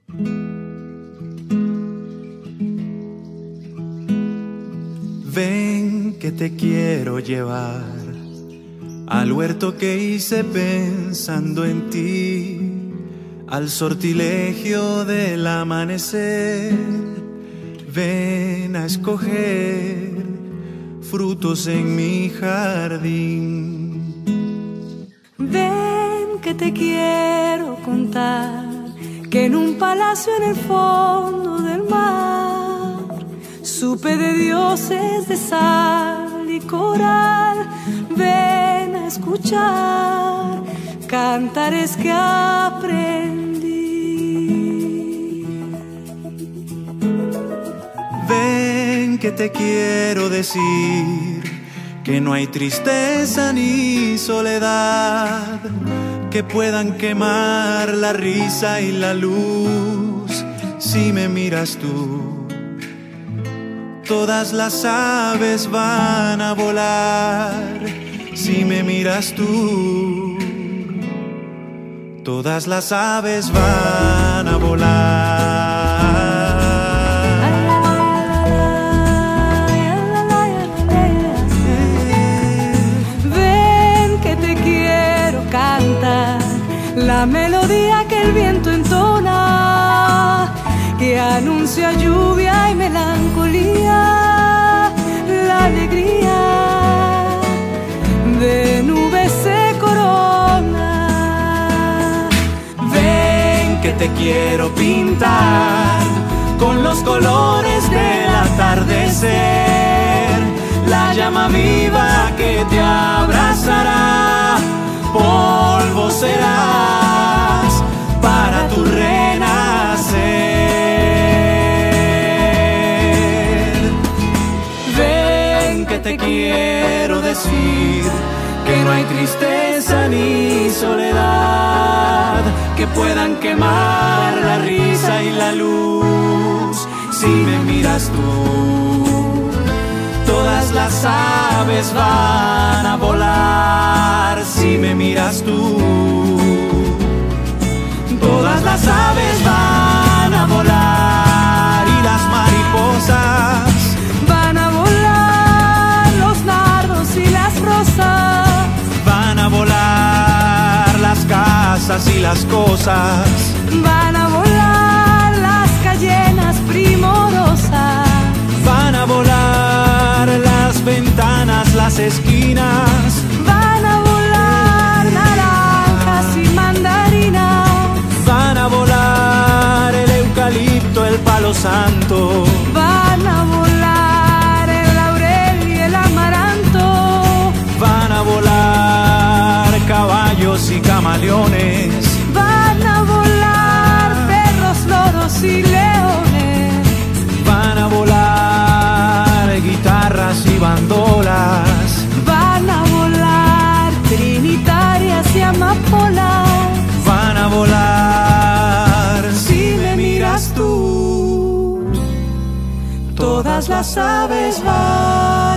Ven que te quiero llevar al huerto que hice pensando en ti, al sortilegio del amanecer. Ven a escoger frutos en mi jardín. Ven que te quiero contar que en un palacio en el fondo del mar supe de dioses de sal y coral. Ven a escuchar cantares que aprendí. Ven que te quiero decir que no hay tristeza ni soledad que puedan quemar la risa y la luz. Si me miras tú, todas las aves van a volar. Si me miras tú, todas las aves van a volar. Ven que te quiero cantar la melodía que el viento entona, que anuncia lluvia y melancolía, la alegría de nubes se corona. Ven que te quiero pintar con los colores del atardecer, la llama viva que te abrazará. Polvo serás para tu renacer. Ven que te quiero decir que no hay tristeza ni soledad que puedan quemar la risa y la luz. Si me miras tú, todas las aves van a volar. Si me miras tú, todas las aves van a volar. Y las mariposas van a volar, los nardos y las rosas van a volar, las casas y las cosas van a volar, las cayenas primorosas van a volar, las ventanas, las esquinas van a volar, naranjas y mandarinas van a volar, el eucalipto, el palo santo van a volar, el laurel y el amaranto van a volar, caballos y camaleones van a volar, perros, loros y leones van a volar, guitarras y bandolas van a volar, trinitarias y amapolas van a volar. Si me miras tú, todas las aves van